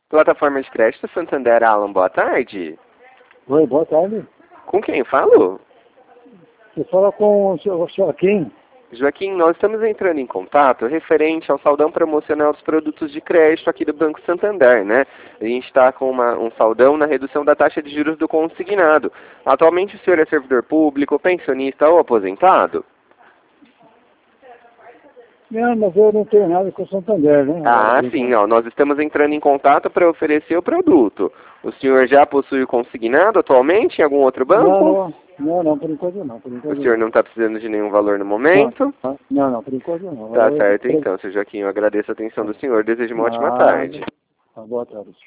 Plataforma de crédito Santander, Alan, boa tarde. Oi, boa tarde. Com quem falo? Você fala com o senhor Joaquim? Joaquim, nós estamos entrando em contato referente ao saldão promocional dos produtos de crédito aqui do Banco Santander, né? A gente está com um saldão na redução da taxa de juros do consignado. Atualmente o senhor é servidor público, pensionista ou aposentado? Não, mas eu não tenho nada com o Santander, né? Ah, sim, ó, nós estamos entrando em contato para oferecer o produto. O senhor já possui o consignado atualmente em algum outro banco? Não, por enquanto não. O senhor não está precisando de nenhum valor no momento? Não, por enquanto não. Tá certo, então, seu Joaquim, eu agradeço a atenção do senhor. Desejo uma ótima tarde. Boa tarde.